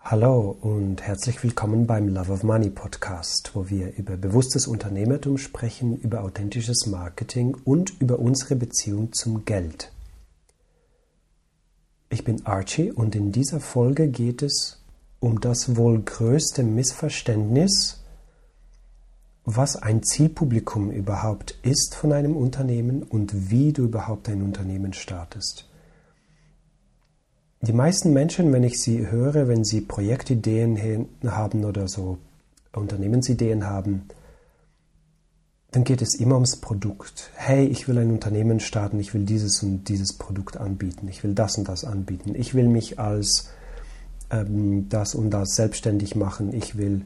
Hallo und herzlich willkommen beim Love of Money Podcast, wo wir über bewusstes Unternehmertum sprechen, über authentisches Marketing und über unsere Beziehung zum Geld. Ich bin Archie und in dieser Folge geht es um das wohl größte Missverständnis, was ein Zielpublikum überhaupt ist von einem Unternehmen und wie du überhaupt ein Unternehmen startest. Die meisten Menschen, wenn ich sie höre, wenn sie Projektideen haben oder so Unternehmensideen haben, dann geht es immer ums Produkt. Hey, ich will ein Unternehmen starten, ich will dieses und dieses Produkt anbieten, ich will das und das anbieten, ich will mich als das und das selbstständig machen, ich will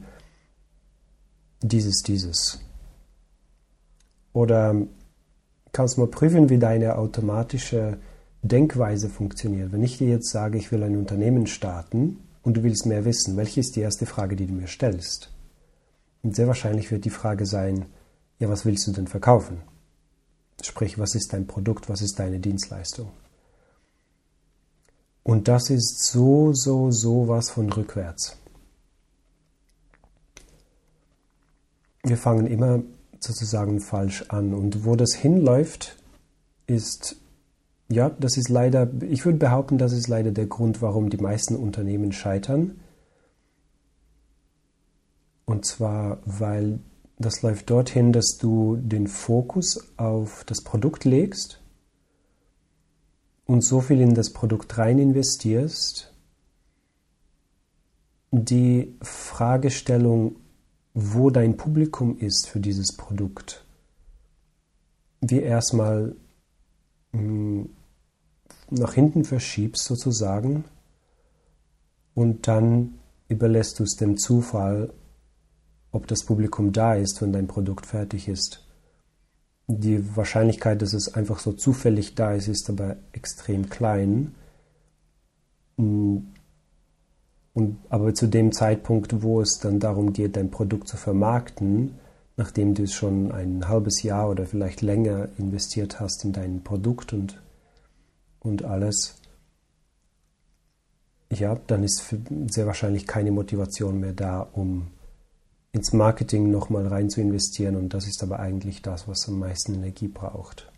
dieses. Oder kannst du mal prüfen, wie deine automatische Denkweise funktioniert. Wenn ich dir jetzt sage, ich will ein Unternehmen starten und du willst mehr wissen, welche ist die erste Frage, die du mir stellst? Und sehr wahrscheinlich wird die Frage sein, ja, was willst du denn verkaufen? Sprich, was ist dein Produkt, was ist deine Dienstleistung? Und das ist so was von rückwärts. Wir fangen immer sozusagen falsch an und wo das hinläuft, ist ja, das ist leider, ich würde behaupten, das ist leider der Grund, warum die meisten Unternehmen scheitern. Und zwar, weil das läuft dorthin, dass du den Fokus auf das Produkt legst und so viel in das Produkt rein investierst, die Fragestellung, wo dein Publikum ist für dieses Produkt, wir erstmal nach hinten verschiebst sozusagen und dann überlässt du es dem Zufall, ob das Publikum da ist, wenn dein Produkt fertig ist. Die Wahrscheinlichkeit, dass es einfach so zufällig da ist, ist aber extrem klein. Aber zu dem Zeitpunkt, wo es dann darum geht, dein Produkt zu vermarkten, nachdem du schon ein halbes Jahr oder vielleicht länger investiert hast in dein Produkt und alles, ja, dann ist sehr wahrscheinlich keine Motivation mehr da, um ins Marketing nochmal rein zu investieren und das ist aber eigentlich das, was am meisten Energie braucht.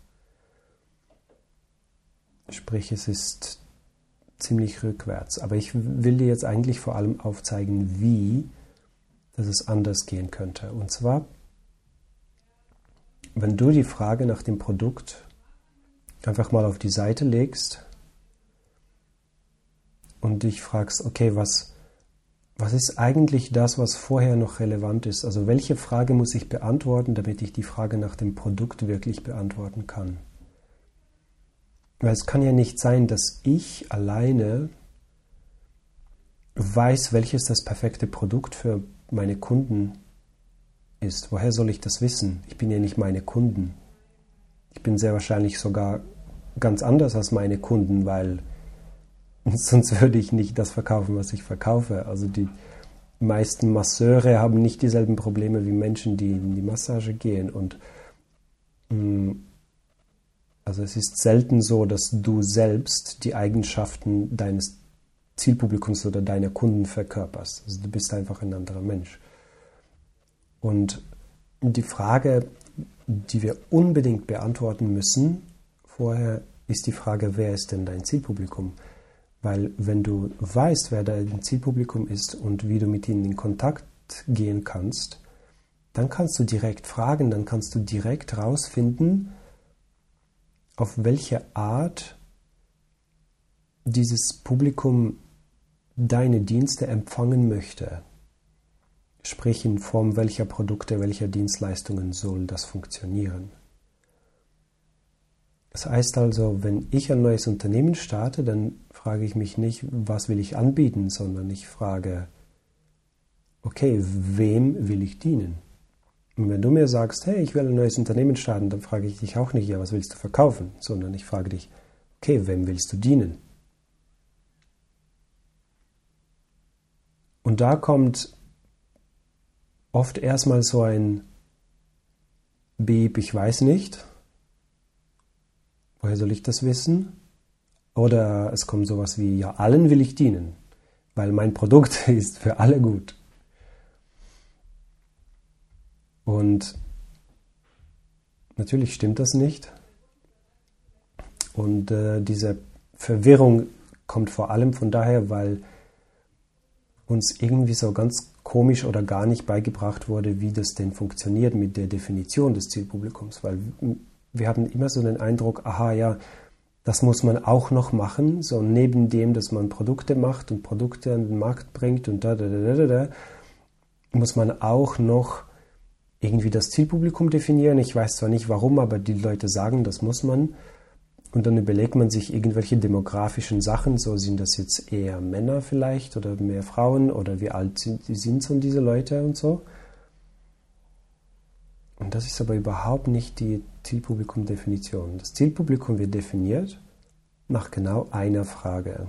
Sprich, es ist ziemlich rückwärts. Aber ich will dir jetzt eigentlich vor allem aufzeigen, wie dass es anders gehen könnte. Und zwar, wenn du die Frage nach dem Produkt einfach mal auf die Seite legst und dich fragst, okay, was ist eigentlich das, was vorher noch relevant ist? Also welche Frage muss ich beantworten, damit ich die Frage nach dem Produkt wirklich beantworten kann? Weil es kann ja nicht sein, dass ich alleine weiß, welches das perfekte Produkt für meine Kunden ist. Woher soll ich das wissen? Ich bin ja nicht meine Kunden. Ich bin sehr wahrscheinlich sogar ganz anders als meine Kunden, weil sonst würde ich nicht das verkaufen, was ich verkaufe. Also die meisten Masseure haben nicht dieselben Probleme wie Menschen, die in die Massage gehen. Und also es ist selten so, dass du selbst die Eigenschaften deines Zielpublikums oder deiner Kunden verkörperst. Also du bist einfach ein anderer Mensch. Und die Frage, die wir unbedingt beantworten müssen vorher, ist die Frage, wer ist denn dein Zielpublikum? Weil wenn du weißt, wer dein Zielpublikum ist und wie du mit ihnen in Kontakt gehen kannst, dann kannst du direkt fragen, dann kannst du direkt rausfinden, auf welche Art dieses Publikum deine Dienste empfangen möchte. Sprich, in Form welcher Produkte, welcher Dienstleistungen soll das funktionieren. Das heißt also, wenn ich ein neues Unternehmen starte, dann frage ich mich nicht, was will ich anbieten, sondern ich frage, okay, wem will ich dienen? Und wenn du mir sagst, hey, ich will ein neues Unternehmen starten, dann frage ich dich auch nicht, ja, was willst du verkaufen, sondern ich frage dich, okay, wem willst du dienen? Und da kommt oft erstmal so ein Beep, ich weiß nicht. Woher soll ich das wissen? Oder es kommt sowas wie, ja, allen will ich dienen. weil mein Produkt ist für alle gut. Und natürlich stimmt das nicht. Und diese Verwirrung kommt vor allem von daher, weil uns irgendwie so ganz komisch oder gar nicht beigebracht wurde, wie das denn funktioniert mit der Definition des Zielpublikums. Weil wir haben immer so den Eindruck, aha, ja, das muss man auch noch machen, so neben dem, dass man Produkte macht und Produkte an den Markt bringt und muss man auch noch irgendwie das Zielpublikum definieren. Ich weiß zwar nicht warum, aber die Leute sagen, das muss man. Und dann überlegt man sich irgendwelche demografischen Sachen, so sind das jetzt eher Männer vielleicht oder mehr Frauen oder wie alt sind so diese Leute und so. Und das ist aber überhaupt nicht die Zielpublikum-Definition. Das Zielpublikum wird definiert nach genau einer Frage.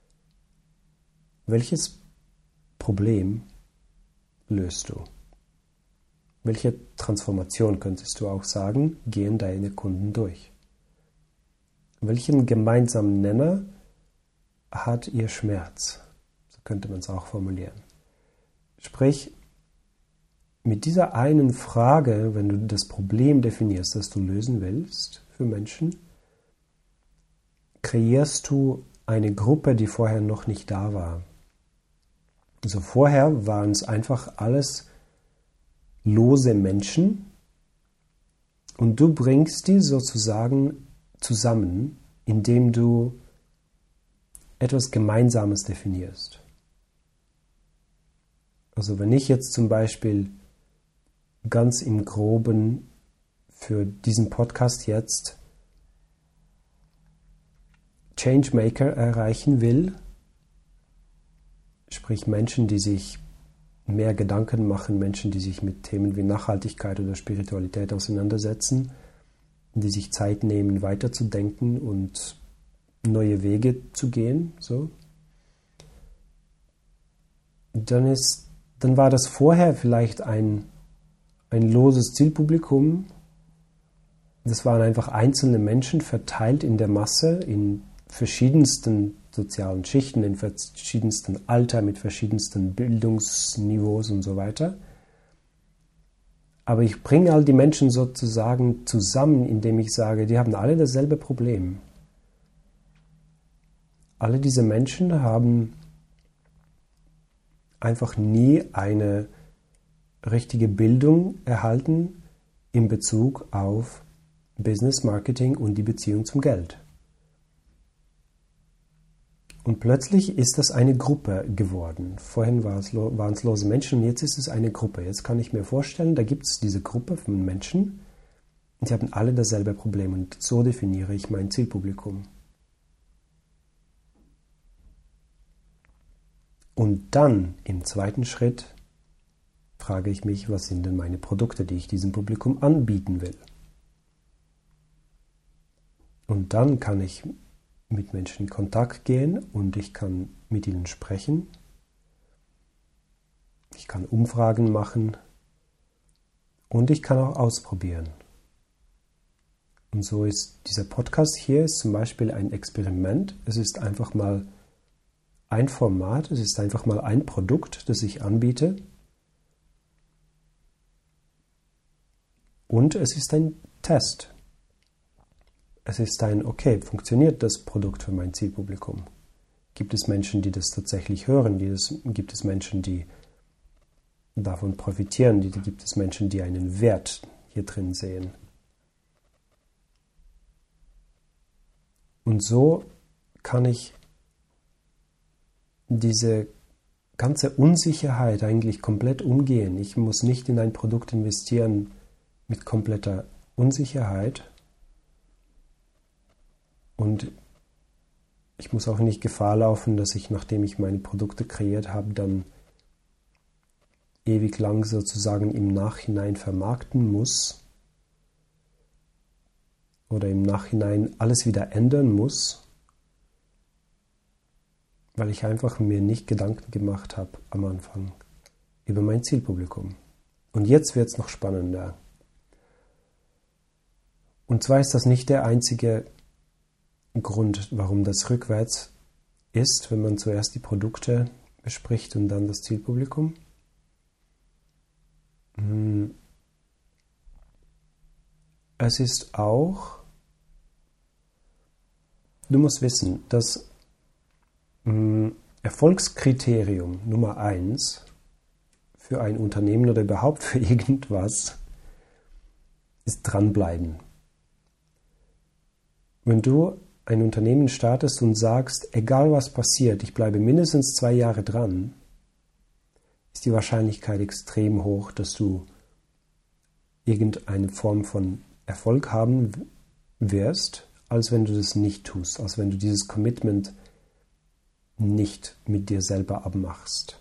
Welches Problem löst du? Welche Transformation, könntest du auch sagen, gehen deine Kunden durch? Welchen gemeinsamen Nenner hat ihr Schmerz? So könnte man es auch formulieren. Sprich, mit dieser einen Frage, wenn du das Problem definierst, das du lösen willst für Menschen, kreierst du eine Gruppe, die vorher noch nicht da war. Also vorher waren es einfach alles lose Menschen und du bringst die sozusagen zusammen, indem du etwas Gemeinsames definierst. Also wenn ich jetzt zum Beispiel ganz im Groben für diesen Podcast jetzt Changemaker erreichen will, sprich Menschen, die sich mehr Gedanken machen, Menschen, die sich mit Themen wie Nachhaltigkeit oder Spiritualität auseinandersetzen, die sich Zeit nehmen, weiterzudenken und neue Wege zu gehen, so. Dann war das vorher vielleicht ein loses Zielpublikum. Das waren einfach einzelne Menschen verteilt in der Masse, in verschiedensten sozialen Schichten, in verschiedensten Alter, mit verschiedensten Bildungsniveaus und so weiter. Aber ich bringe all die Menschen sozusagen zusammen, indem ich sage, die haben alle dasselbe Problem. Alle diese Menschen haben einfach nie eine richtige Bildung erhalten in Bezug auf Business Marketing und die Beziehung zum Geld. Und plötzlich ist das eine Gruppe geworden. Vorhin waren es lose Menschen und jetzt ist es eine Gruppe. Jetzt kann ich mir vorstellen, da gibt es diese Gruppe von Menschen und sie haben alle dasselbe Problem und so definiere ich mein Zielpublikum. Und dann im zweiten Schritt frage ich mich, was sind denn meine Produkte, die ich diesem Publikum anbieten will. Und dann kann ich mit Menschen in Kontakt gehen und ich kann mit ihnen sprechen. Ich kann Umfragen machen und ich kann auch ausprobieren. Und so ist dieser Podcast hier ist zum Beispiel ein Experiment. Es ist einfach mal ein Format, es ist einfach mal ein Produkt, das ich anbiete. Und es ist ein Test. Es ist okay, funktioniert das Produkt für mein Zielpublikum? Gibt es Menschen, die das tatsächlich hören? Gibt es Menschen, die davon profitieren? Gibt es Menschen, die einen Wert hier drin sehen? Und so kann ich diese ganze Unsicherheit eigentlich komplett umgehen. Ich muss nicht in ein Produkt investieren mit kompletter Unsicherheit. Und ich muss auch nicht Gefahr laufen, dass ich, nachdem ich meine Produkte kreiert habe, dann ewig lang sozusagen im Nachhinein vermarkten muss oder im Nachhinein alles wieder ändern muss, weil ich einfach mir nicht Gedanken gemacht habe am Anfang über mein Zielpublikum. Und jetzt wird es noch spannender. Und zwar ist das nicht der einzige Grund, warum das rückwärts ist, wenn man zuerst die Produkte bespricht und dann das Zielpublikum. Es ist auch, du musst wissen, das Erfolgskriterium Nummer 1 für ein Unternehmen oder überhaupt für irgendwas ist dranbleiben. Wenn du ein Unternehmen startest und sagst, egal was passiert, ich bleibe mindestens 2 Jahre dran, ist die Wahrscheinlichkeit extrem hoch, dass du irgendeine Form von Erfolg haben wirst, als wenn du das nicht tust, als wenn du dieses Commitment nicht mit dir selber abmachst.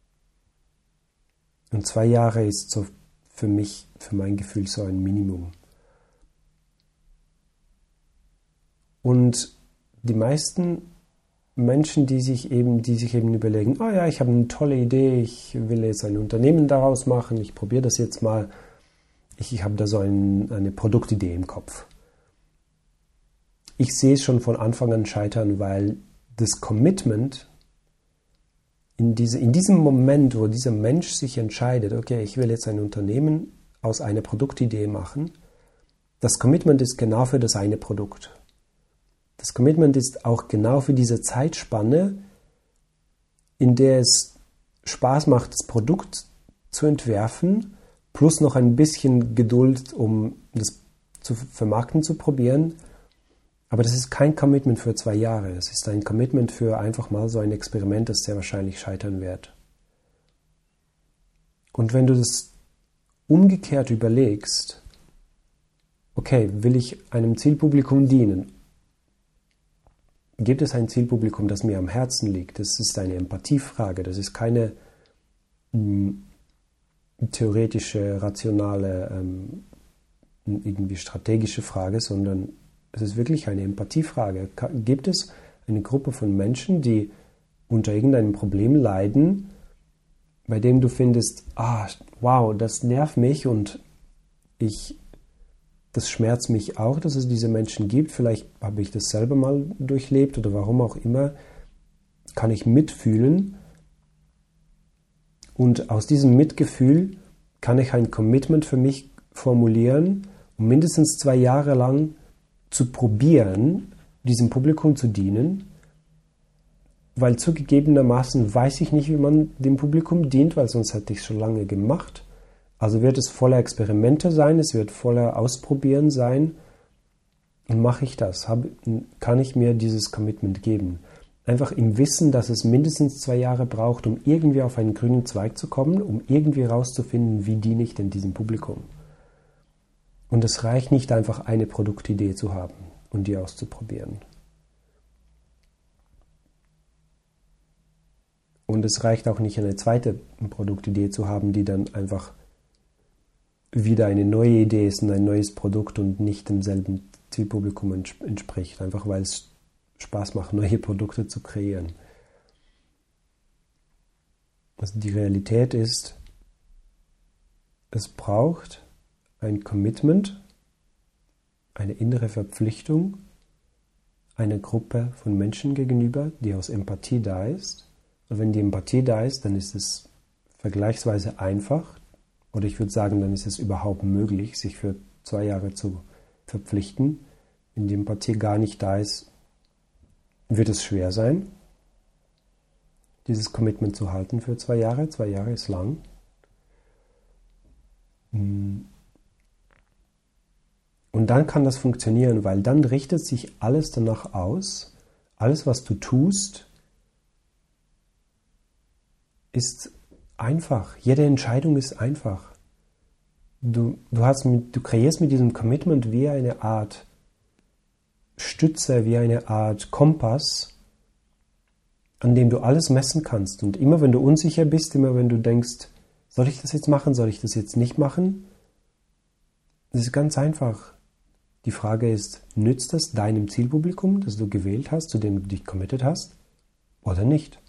Und 2 Jahre ist so für mich, für mein Gefühl, so ein Minimum. Und die meisten Menschen, die sich eben überlegen, oh ja, ich habe eine tolle Idee, ich will jetzt ein Unternehmen daraus machen, ich probiere das jetzt mal, ich habe da so eine Produktidee im Kopf. Ich sehe es schon von Anfang an scheitern, weil das Commitment in diesem Moment, wo dieser Mensch sich entscheidet, okay, ich will jetzt ein Unternehmen aus einer Produktidee machen, das Commitment ist genau für das eine Produkt. Das Commitment ist auch genau für diese Zeitspanne, in der es Spaß macht, das Produkt zu entwerfen, plus noch ein bisschen Geduld, um das zu vermarkten, zu probieren. Aber das ist kein Commitment für 2 Jahre. Es ist ein Commitment für einfach mal so ein Experiment, das sehr wahrscheinlich scheitern wird. Und wenn du das umgekehrt überlegst, okay, will ich einem Zielpublikum dienen? Gibt es ein Zielpublikum, das mir am Herzen liegt? Das ist eine Empathiefrage. Das ist keine theoretische, rationale, irgendwie strategische Frage, sondern es ist wirklich eine Empathiefrage. Gibt es eine Gruppe von Menschen, die unter irgendeinem Problem leiden, bei dem du findest, wow, das nervt mich und das schmerzt mich auch, dass es diese Menschen gibt. Vielleicht habe ich das selber mal durchlebt oder warum auch immer, kann ich mitfühlen. Und aus diesem Mitgefühl kann ich ein Commitment für mich formulieren, um mindestens 2 Jahre lang zu probieren, diesem Publikum zu dienen, weil zugegebenermaßen weiß ich nicht, wie man dem Publikum dient, weil sonst hätte ich es schon lange gemacht. Also wird es voller Experimente sein, es wird voller Ausprobieren sein. Und mache ich das? Kann ich mir dieses Commitment geben? Einfach im Wissen, dass es mindestens 2 Jahre braucht, um irgendwie auf einen grünen Zweig zu kommen, um irgendwie herauszufinden, wie diene ich denn diesem Publikum. Und es reicht nicht einfach, eine Produktidee zu haben und die auszuprobieren. Und es reicht auch nicht, eine zweite Produktidee zu haben, die dann einfach wieder eine neue Idee ist und ein neues Produkt und nicht demselben Zielpublikum entspricht, einfach weil es Spaß macht, neue Produkte zu kreieren. Also die Realität ist, es braucht ein Commitment, eine innere Verpflichtung einer Gruppe von Menschen gegenüber, die aus Empathie da ist. Und wenn die Empathie da ist, dann ist es vergleichsweise einfach, oder ich würde sagen, dann ist es überhaupt möglich, sich für 2 Jahre zu verpflichten. Wenn die Empathie gar nicht da ist, wird es schwer sein, dieses Commitment zu halten für 2 Jahre. 2 Jahre ist lang. Und dann kann das funktionieren, weil dann richtet sich alles danach aus. Alles, was du tust, ist einfach. Jede Entscheidung ist einfach. Du kreierst mit diesem Commitment wie eine Art Stütze, wie eine Art Kompass, an dem du alles messen kannst. Und immer wenn du unsicher bist, immer wenn du denkst, soll ich das jetzt machen, soll ich das jetzt nicht machen? Das ist ganz einfach. Die Frage ist, nützt das deinem Zielpublikum, das du gewählt hast, zu dem du dich committed hast, oder nicht?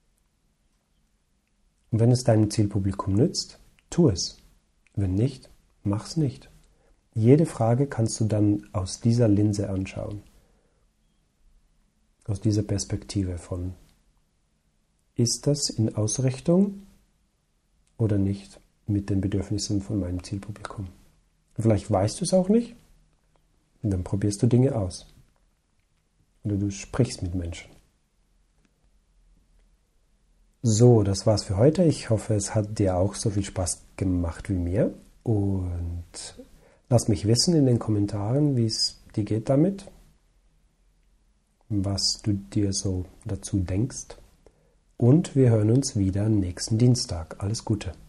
Und wenn es deinem Zielpublikum nützt, tu es. Wenn nicht, mach's nicht. Jede Frage kannst du dann aus dieser Linse anschauen. Aus dieser Perspektive von Ist das in Ausrichtung oder nicht mit den Bedürfnissen von meinem Zielpublikum? Vielleicht weißt du es auch nicht und dann probierst du Dinge aus. Oder du sprichst mit Menschen. So, das war's für heute. Ich hoffe, es hat dir auch so viel Spaß gemacht wie mir. Und lass mich wissen in den Kommentaren, wie es dir geht damit. Was du dir so dazu denkst. Und wir hören uns wieder nächsten Dienstag. Alles Gute.